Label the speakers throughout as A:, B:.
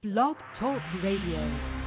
A: Blog Talk Radio.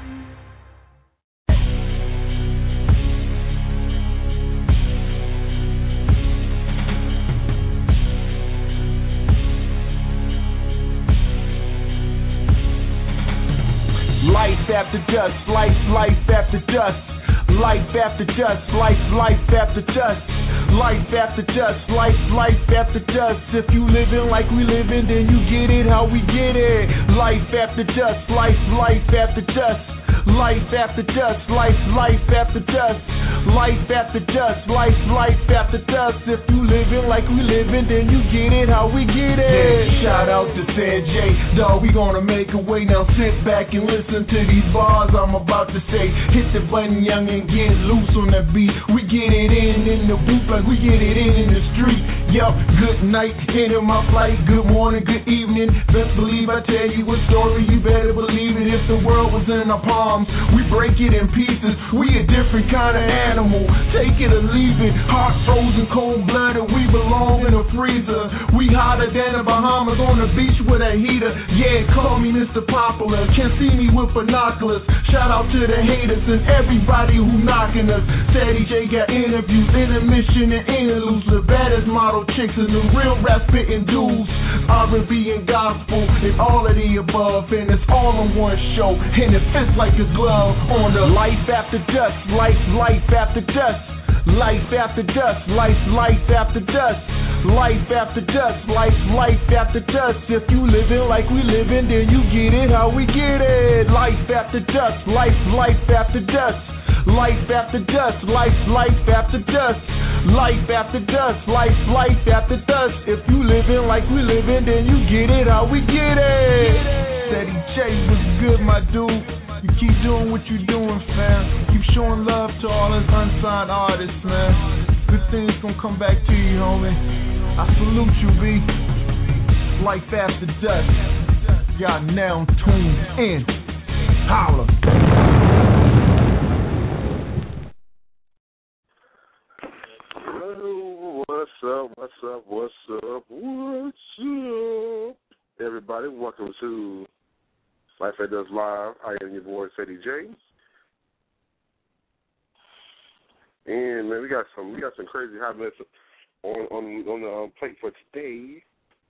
B: Life after dust, life after dust. Life after dust, life after dust. Life after dust, life after dust. If you living like we living, then you get it how we get it. Life after dust, life after dust. Life after dust, life after dust. Life after dust, life after dust. If you living like we living, then you get it how we get it. Yeah, shout out to San J, dawg, we gonna make a way. Now sit back and listen to these bars I'm about to say. Hit the button, young, and get loose on the beat. We get it in the booth like we get it in the street. Yup, good night, into my flight. Good morning, good evening. Best believe I tell you a story, you better believe it. If the world was in our palms, we break it in pieces. We a different kind of animal, take it or leave it. Heart frozen, cold-blooded, we belong in a freezer. We hotter than the Bahamas on the beach with a heater. Yeah, call me Mr. Popular, can't see me with binoculars. Shout out to the haters and everybody who knocking us. Sadie J got interviews, intermission and interludes. The baddest model chicks and the real rap spitting dudes. R&B and gospel and all of the above, and it's all on one show, and it fits like a glove on the life after dust, life after dust. Life after dust, life after dust. Life after dust, life after dust. If you living like we living, then you get it how we get it. Life after dust, life after dust. Life after dust, life after dust. Life after dust, life after dust. If you living like we living, then you get it how we get it. Steady J was good, my dude. You keep doing what you're doing, fam. Keep showing love to all us unsigned artists, man. Good things gonna come back to you, homie. I salute you, B. Life after dust. Y'all now tuned in. Holla.
C: Hello, what's up? Everybody, welcome to Life After Dust Live. I am your boy, Sadie J. And, man, we got some crazy hot mess on the plate for today.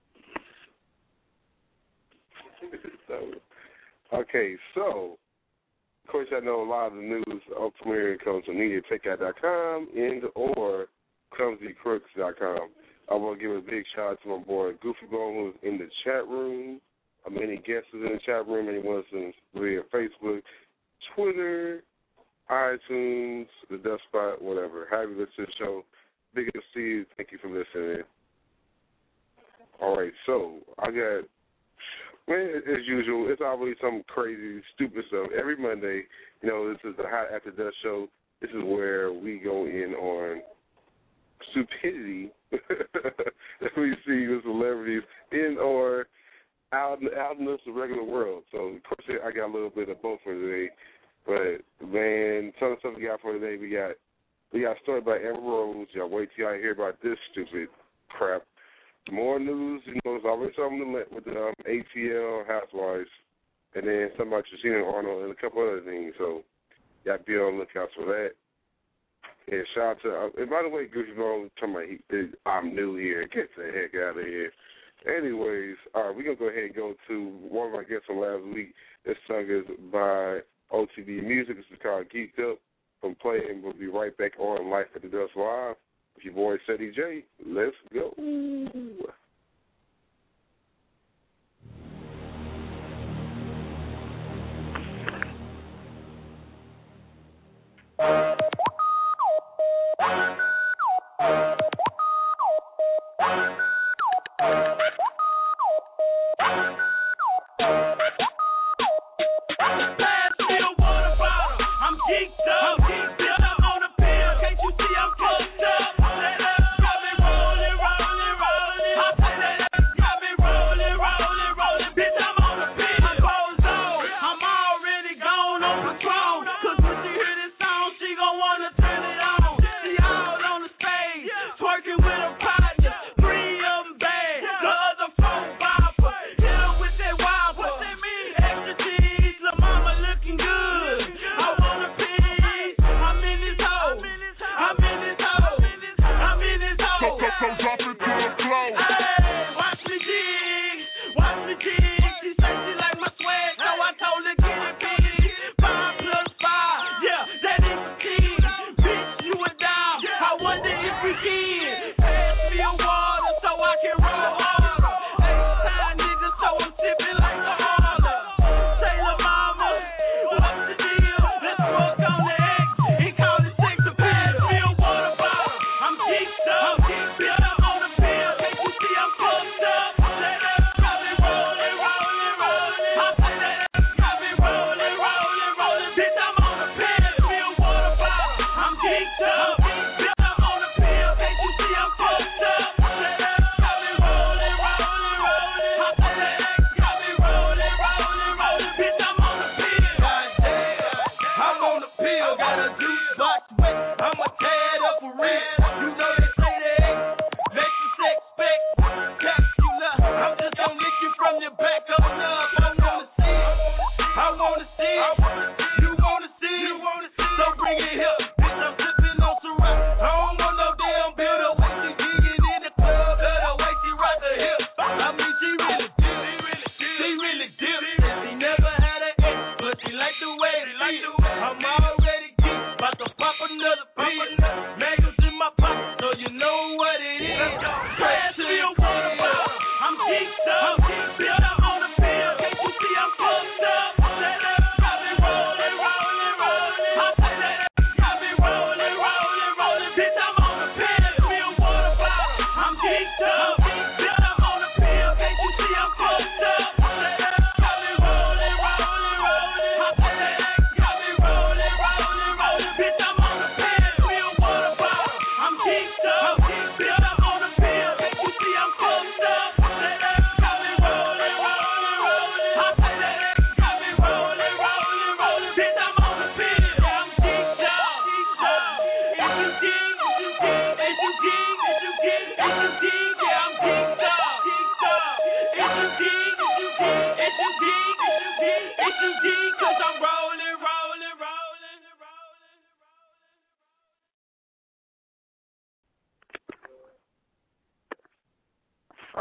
C: So, of course, I know a lot of the news ultimately comes from MediaTakeout.com and or ClumsyCrooks.com. I want to give a big shout out to my boy Goofy Bone, who's in the chat room. Any guests in the chat room, anyone listening via Facebook, Twitter, iTunes, the Dust Spot, whatever. However you listen to the show, big up to you. Thank you for listening. All right, so I got, man, as usual, it's always some crazy, stupid stuff. Every Monday, this is the Hot After Dust show. This is where we go in on stupidity that we see with celebrities in or out in this regular world. So, of course, I got a little bit of both for today. But, man, some of the stuff we got for today, we got a story about Amber Rose. Y'all wait till y'all hear about this stupid crap. More news, there's always something with the ATL Housewives. And then something about Christina Arnold and a couple other things. So, y'all be on the lookout for that. And shout out to, and by the way, Goofy Bone, talking about I'm new here. Get the heck out of here. Anyways, we're going to go ahead and go to one of our guests from last week. This song is by OTB Music. This is called Geeked Up from Play, and we'll be right back on Life After Dust Live with your boy, Sadie J. Let's go.
D: Can't you see I'm cooked up? Got me rolling.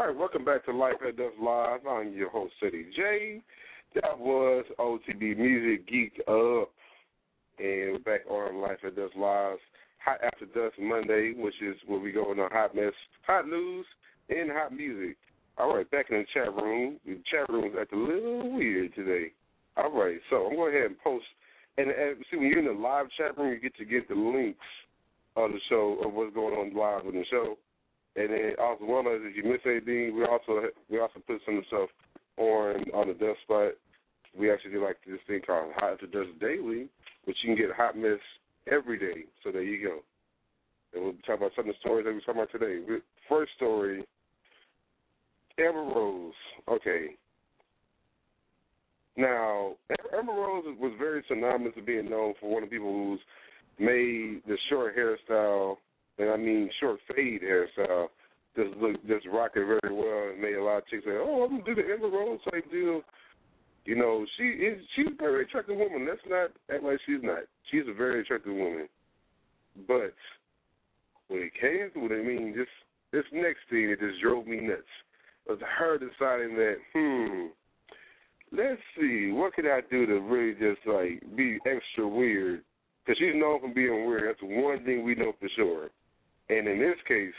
C: right, welcome back to Life at Dusk Live. I'm your host, City J. That was OTB Music Geeked Up. And we're back on Life at Dusk Live. Hot After Dusk Monday, which is where we go on hot mess, hot news, and hot music. All right, back in the chat room. The chat room is acting a little weird today. All right, so I'm going ahead and post. And see, when you're in the live chat room, you get to get the links of the show, of what's going on live in the show. And then also, one of if you miss anything, we also put some of the stuff on the Dust Spot. We actually do like this thing called Hot After Dusk Daily, which you can get hot mess every day. So there you go. And we'll talk about some of the stories that we're talking about today. First story, Amber Rose. Okay. Now, Amber Rose was very synonymous with being known for one of the people who's made the short hairstyle, and I mean short fade hairstyle, just rock it very well, and made a lot of chicks say, "Oh, I'm gonna do the Amber Rose type deal." You know, she's a very attractive woman. Let's not act like she's not. She's a very attractive woman. But when it came to it, I mean, this next thing that just drove me nuts was her deciding that, let's see, what could I do to really just, like, be extra weird? Because she's known for being weird. That's one thing we know for sure. And in this case,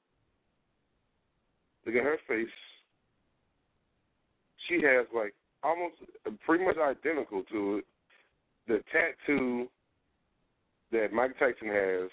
C: look at her face. She has, like, almost pretty much identical to it, the tattoo that Mike Tyson has,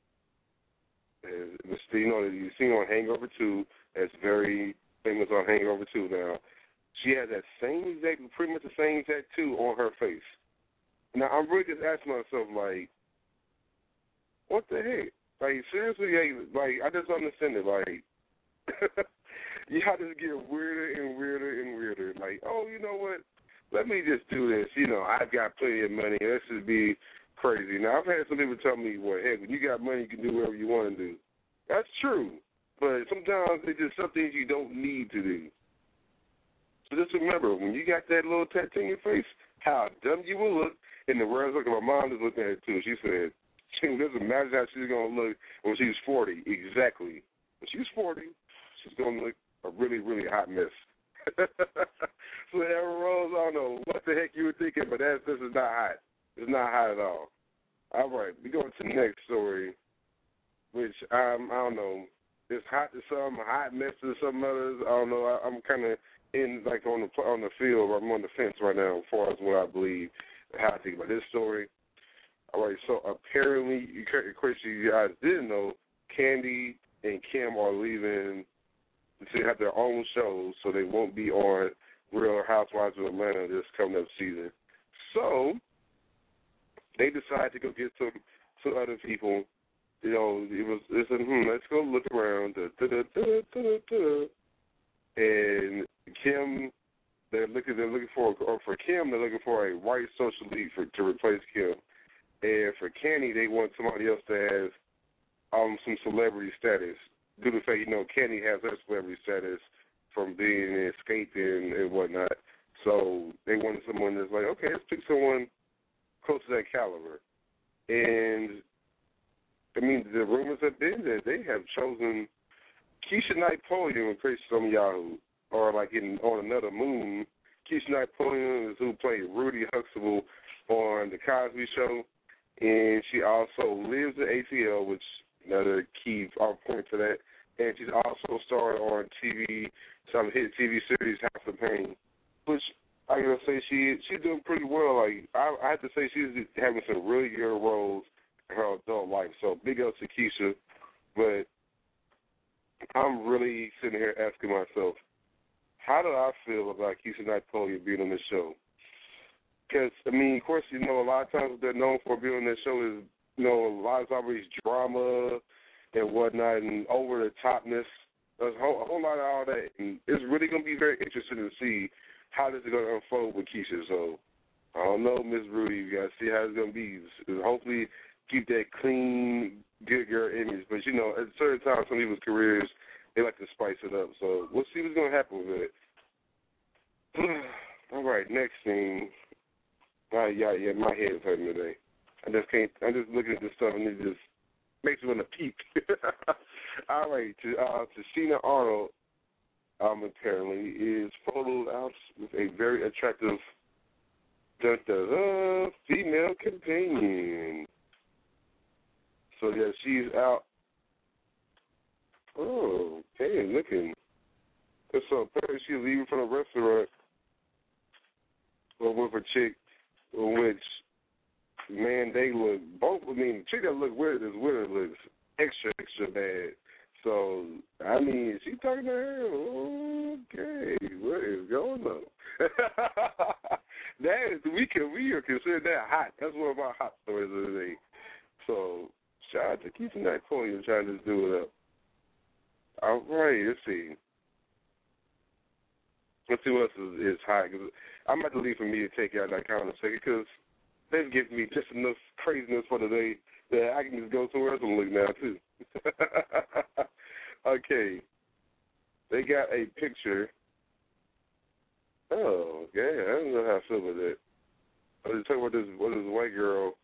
C: you know, that you've seen on Hangover 2, that's very famous on Hangover 2 now. She has that pretty much the same tattoo on her face. Now, I'm really just asking myself, like, what the heck? Like, seriously, like, I just don't understand it. Like, y'all just get weirder and weirder and weirder. Like, oh, you know what? Let me just do this. You know, I've got plenty of money. Let's just be crazy. Now, I've had some people tell me, well, heck, when you got money, you can do whatever you want to do. That's true. But sometimes it's just some things you don't need to do. So just remember, when you got that little tattoo in your face, how dumb you will look. And the words, look, my mom just looked at it, too. She said, just imagine how she's going to look when she's 40. Exactly. When she's 40, she's going to look a really, really hot mess. So, Amber Rose, I don't know what the heck you were thinking, but this is not hot. It's not hot at all. All right, we go to the next story, which I don't know. It's hot to some, hot mess to some others. I don't know. I'm kind of in like on the field. I'm on the fence right now as far as what I believe, how I think about this story. All right, so apparently, in case you guys didn't know, Candy and Kim are leaving to have their own shows, so they won't be on Real Housewives of Atlanta this coming up season. So they decided to go get some other people. You know, let's go look around. And Kim, they're looking for Kim, they're looking for a white social lead to replace Kim. And for Kenny, they want somebody else that has some celebrity status. Due to the fact, you know, Kenny has her celebrity status from being in Skate and whatnot. So they wanted someone that's like, okay, let's pick someone close to that caliber. And, I mean, the rumors have been that they have chosen Keisha Knight-Pulliam, in case some of y'all are like on another moon. Keisha Knight-Pulliam is who played Rudy Huxtable on The Cosby Show. And she also lives at ATL, which another key point to that. And she's also starred on TV, some hit TV series, House of Pain, which I gotta say she's doing pretty well. Like I have to say she's having some really good roles in her adult life. So big up to Keisha. But I'm really sitting here asking myself, how do I feel about Keisha Knight-Pulliam being on this show? Because, I mean, of course, you know, a lot of times what they're known for being on this show is, you know, a lot of always drama and whatnot and over-the-topness. There's a whole lot of all that. And it's really going to be very interesting to see how this is going to unfold with Keisha. So, I don't know, Miss Rudy. You got to see how it's going to be. Hopefully keep that clean, good girl image. But, you know, at certain times, some people's careers, they like to spice it up. So, we'll see what's going to happen with it. All right, next thing. Yeah, my head is hurting today. I'm just looking at this stuff and it just makes me want to peek. All right, to Sheena Arnold. apparently is photoed out with a very attractive female companion. So yeah, she's out. Oh, hey, looking. And so apparently she's leaving from a restaurant with a chick, which, man, they look both. I mean, the chick that look weird is weird looks extra bad. So I mean, is she talking to her? Okay, what is going on? That is, we are considered that hot. That's one of our hot stories of the day. So shout out to keeping that coin and trying to do it up. All right, let's see. Let's see what else is hot. Cause I'm about to leave for me to take out that comment in a second because they've given me just enough craziness for today that I can just go somewhere else and look now, too. Okay. They got a picture. Oh, okay. I don't know how I feel with that. I was talking about this white girl.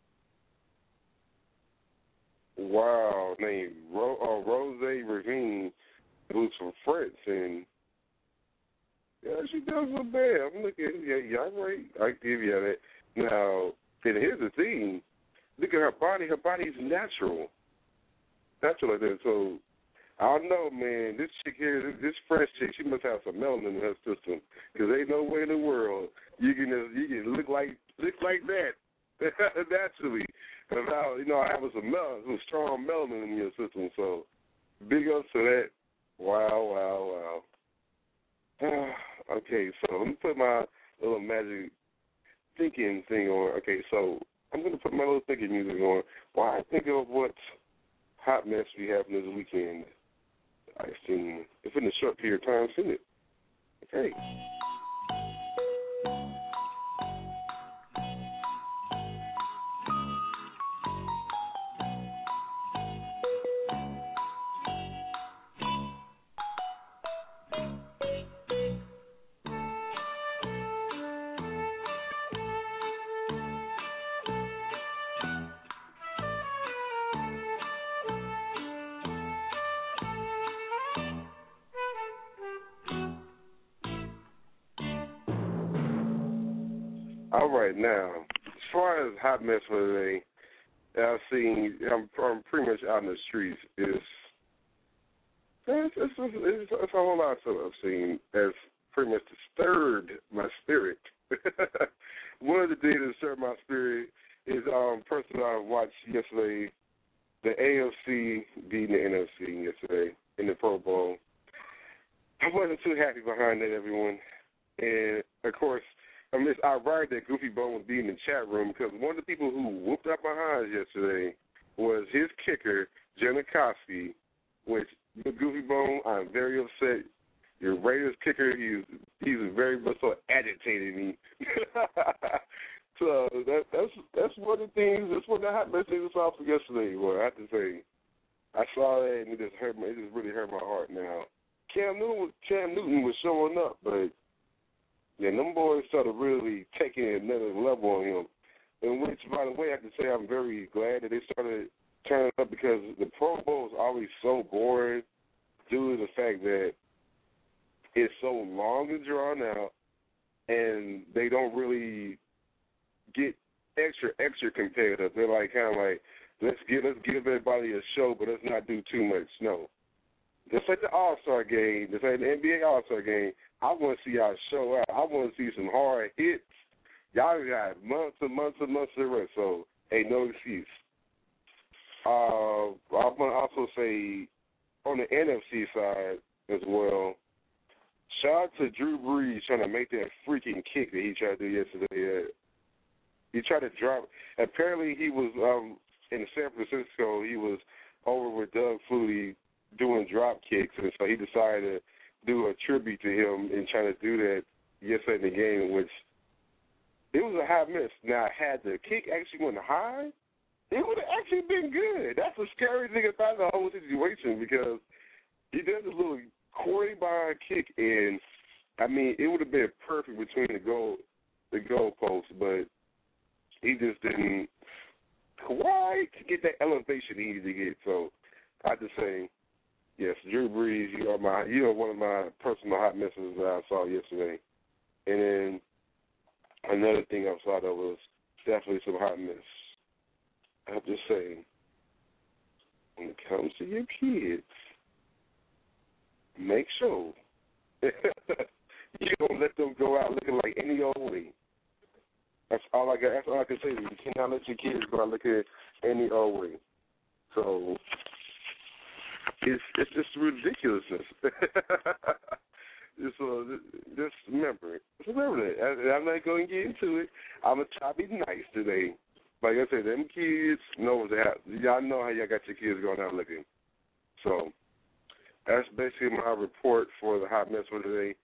C: Wow, named Rose Ravine, who's from France, and yeah, she does look bad. I'm looking, yeah, I'm right. I give you that. Now, and here's the thing. Look at her body. Her body's natural. Natural like that. So, I don't know, man. This chick here, this French chick, she must have some melanin in her system. Because ain't no way in the world you can look like that naturally. Without, having some strong melanin in your system. So, big ups to that. Wow. Okay, so let me put my little magic thinking thing on. Okay, so I'm going to put my little thinking music on while I think of what hot mess we have this weekend. I've seen, if in a short period of time, seen it. Okay. All right, now, as far as hot mess for today, I'm pretty much out in the streets. It's a whole lot of stuff I've seen that's pretty much disturbed my spirit. One of the things that disturbed my spirit is person I watched yesterday, the AFC beating the NFC yesterday in the Pro Bowl. I wasn't too happy behind that, everyone. And, of course, it's ironic that Goofy Bone would be in the chat room because one of the people who whooped up my eyes yesterday was his kicker, Janikowski, which, Goofy Bone, I'm very upset. Your Raiders kicker, he's very much so agitating me. So that's one of the things, that's one of the hot messages I saw for yesterday. Well, I have to say, I saw that and it just really hurt my heart now. Cam Newton was showing up, but yeah, them boys started really taking another level on him. And which, by the way, I have to say I'm very glad that they started turning up because the Pro Bowl is always so boring due to the fact that it's so long and drawn out, and they don't really get extra competitive. They're like kind of like let's give everybody a show, but let's not do too much. No, just like the All-Star game, just like the NBA All-Star game. I want to see y'all show out. I want to see some hard hits. Y'all got months and months and months of rest, so ain't no excuse. I'm going to also say on the NFC side as well, shout out to Drew Brees trying to make that freaking kick that he tried to do yesterday. He tried to drop. Apparently he was in San Francisco. He was over with Doug Flutie doing drop kicks, and so he decided to do a tribute to him and trying to do that yesterday in the game, which it was a high miss. Now, had the kick actually went high, it would have actually been good. That's the scary thing about the whole situation because he does a little corny by kick, and I mean, it would have been perfect between the goalposts, but he just didn't quite get that elevation he needed to get. So I have to say, Yes, Drew Brees, you are one of my personal hot messes that I saw yesterday. And then another thing I saw that was definitely some hot mess. I have to say, when it comes to your kids, make sure you don't let them go out looking like any old way. That's all I got. That's all I can say. You cannot let your kids go out looking any old way. So it's just ridiculousness. So just remember that. I'm not going to get into it. I'm going to try to be nice today. Like I said, them kids know that. Y'all know how y'all got your kids going out looking. So that's basically my report for the hot mess for today.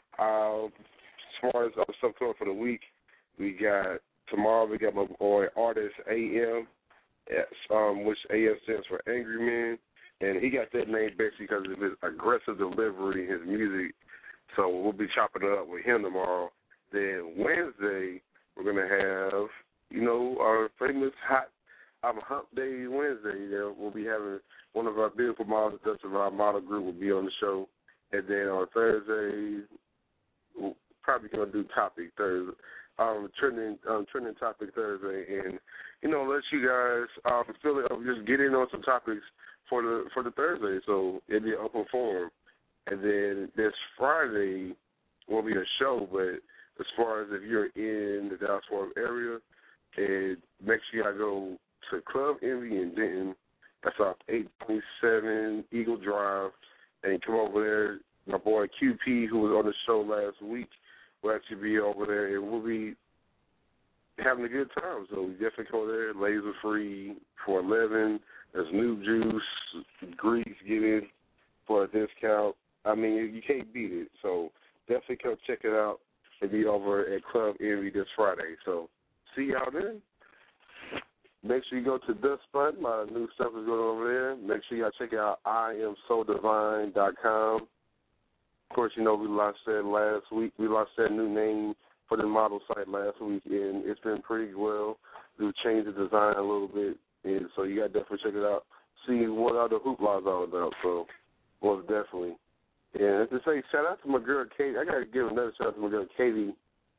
C: As far as other stuff coming for the week, tomorrow we got my boy Artist AM, which AM stands for Angry Man. And he got that name basically because of his aggressive delivery in his music. So we'll be chopping it up with him tomorrow. Then Wednesday, we're going to have, our famous Hump Day Wednesday. We'll be having one of our beautiful models of our model group will be on the show. And then on Thursday, we're probably going to do Topic Thursday. Trending Topic Thursday. And, let you guys feel it, just get in on some topics for the Thursday, so it'll be an open forum. And then this Friday won't be a show, but as far as if you're in the Dallas-Fort Worth area, and make sure y'all go to Club Envy in Denton. That's off 827 Eagle Drive, and come over there. My boy QP, who was on the show last week, will actually be over there, and we'll be having a good time. So we definitely go there, laser free for 11. There's new juice, Greeks get in for a discount. I mean, you can't beat it. So definitely come check it out and be over at Club Envy this Friday. So see y'all then. Make sure you go to Dust Spot. My new stuff is going over there. Make sure y'all check out IamSoDivine.com. Of course, we launched that last week. We launched that new name for the model site last week, and it's been pretty well. We've changed the design a little bit, and so you got to definitely check it out. See what all the hoopla is all about, so most definitely. And to say, shout out to my girl Katie. I got to give another shout out to my girl Katie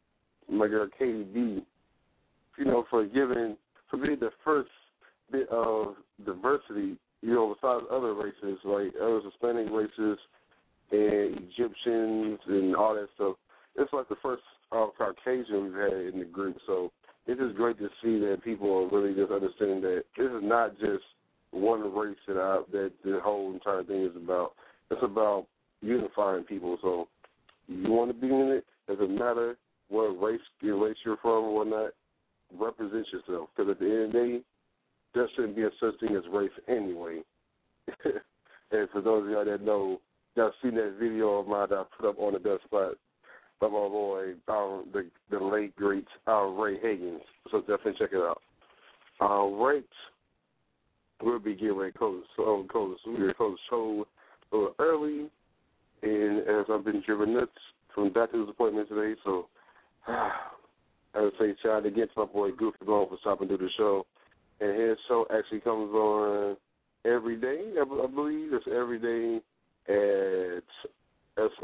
C: B, for being the first bit of diversity, besides other races, like other Hispanic races and Egyptians and all that stuff. It's like the first Caucasian we've had in the group, so it's just great to see that people are really just understanding that this is not just one race that the whole entire thing is about. It's about unifying people. So you want to be in it, doesn't matter what race you're from or whatnot, represent yourself. Because at the end of the day, there shouldn't be a such thing as race anyway. And for those of y'all that know, y'all seen that video of mine that I put up on the Dust Spot by my boy, the late, great Ray Higgins. So definitely check it out. Right, we'll be getting ready to close the show a little early. And as I've been driven nuts from doctor's appointment today, so I would say shout out again to my boy Goofy Bone for stopping through the show. And his show actually comes on every day, I believe. It's every day at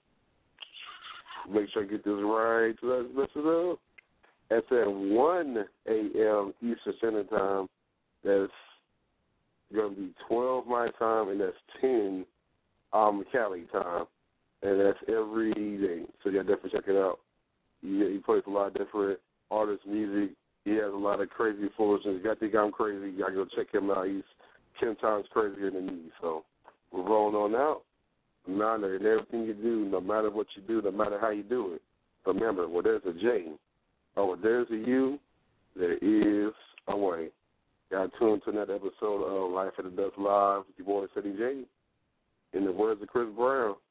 C: make sure I get this right. Let's mess it up. It's at 1 a.m. Eastern Standard Time. That's going to be 12 my time, and that's 10 Cali time. And that's every day. So you definitely check it out. He plays a lot of different artists' music. He has a lot of crazy foolishness. You got to think I'm crazy. You got to go check him out. He's 10 times crazier than me. So we're rolling on out. Remember, in everything you do, no matter what you do, no matter how you do it, remember, where there's a J or where there's a U, there is a way. Y'all tuned to another episode of Life at the Dust Live with your boy, Ceddy J. In the words of Chris Brown,